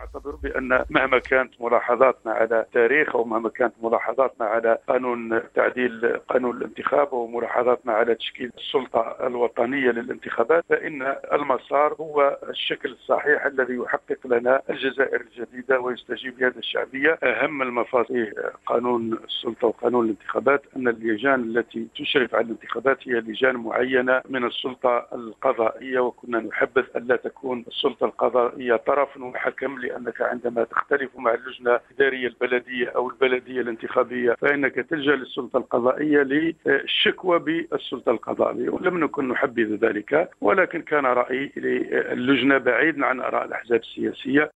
أعتبر بأن مهما كانت ملاحظاتنا على التاريخ أو مهما كانت ملاحظاتنا على قانون تعديل قانون الانتخاب وملاحظاتنا على تشكيل السلطة الوطنية للانتخابات، فإن المسار هو الشكل الصحيح الذي يحقق لنا الجزائر الجديدة ويستجيب لهذه الشعبية. أهم المفاصل قانون السلطة وقانون الانتخابات أن اللجان التي تشرف على الانتخابات هي لجان معينة من السلطة القضائية، وكنا نحبذ أن لا تكون السلطة القضائية طرف وحكم، لأنك عندما تختلف مع اللجنة الإدارية البلدية أو البلدية الانتخابية فإنك تلجأ للسلطة القضائية للشكوى بالسلطة القضائية، ولم نكن نحبذ ذلك، ولكن كان رأيي للجنة بعيدا عن آراء الأحزاب السياسية.